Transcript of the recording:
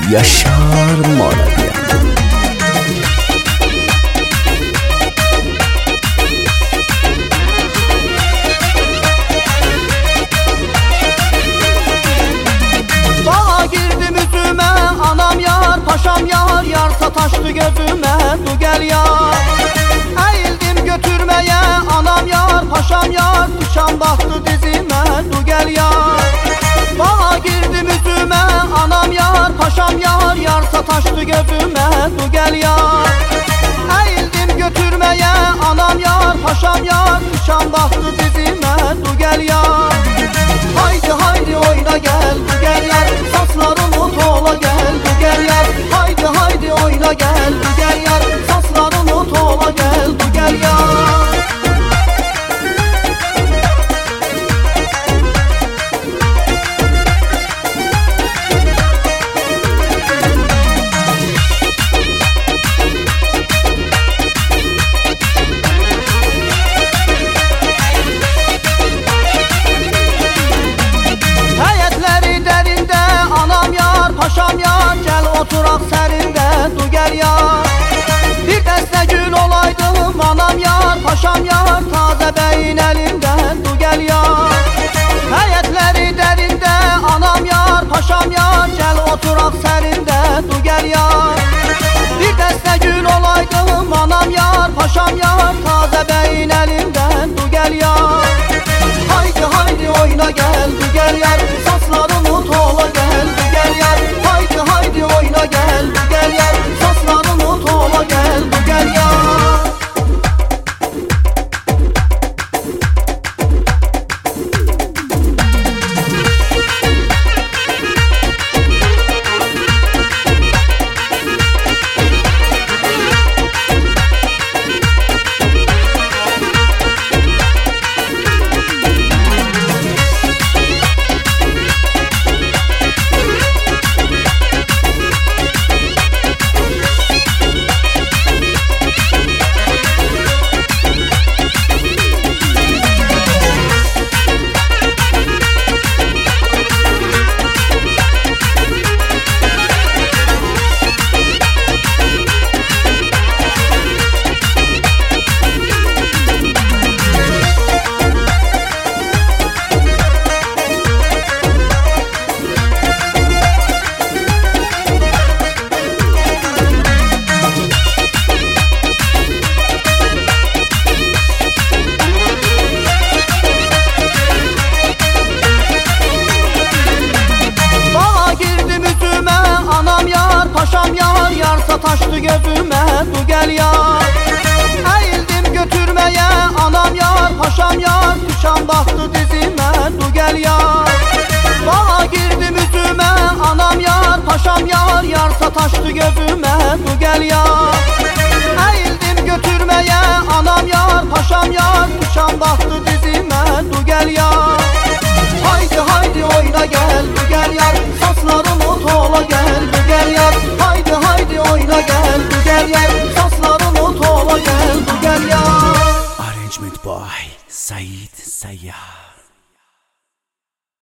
Yaşar Moradia. Dağa girdim üzüme, anam yar, paşam yar, yar sataştı gözüme, du gel yar. Eğildim götürmeye, anam yar, paşam yar, düşan baktı dizime, du gel yar. Dağa girdim üzüme, anam yar, paşam yar, yar sataştı gözüme, du gel yar. Eğildim götürmeye, anam yar, paşam yar, düşan baktı dizime, du gel yar. Haydi haydi oyna gel, du gel yar, saslarımı tola gel, du gel yar. Haydi haydi oyna gel, du gel yar, saslarımı tola gel, du gel yar. Paşam yar, gel oturak serinde, du gel yar. Bir dəstə gül olaydım, anam yar, paşam yar, taze beyin elinden, du gel yar. Həyətləri dərində, anam yar, paşam yar, gel oturak serinde, du gel yar. Bir dəstə gül olaydım, anam yar, paşam yar, taze beyin elinden, du gel yar. Haydi haydi oyna gel, du gel yar, saslarımı tola gel, du gel yar. Haydi haydi oyna gel, du gel yar, saslarımı tola gel, du gel yar. Paşam yar, yar sataştı gözüme, du gel yar. Eğildim götürmeye, anam yar, paşam yar, düşan baktı dizime, du gel yar. Dağa girdim üzüme, anam yar, paşam yar, yar sataştı gözüme, du gel yar. Eğildim götürmeye, anam yar, paşam yar, düşan baktı dizime, du gel yar. Haydi haydi oyna gel, du gel yar.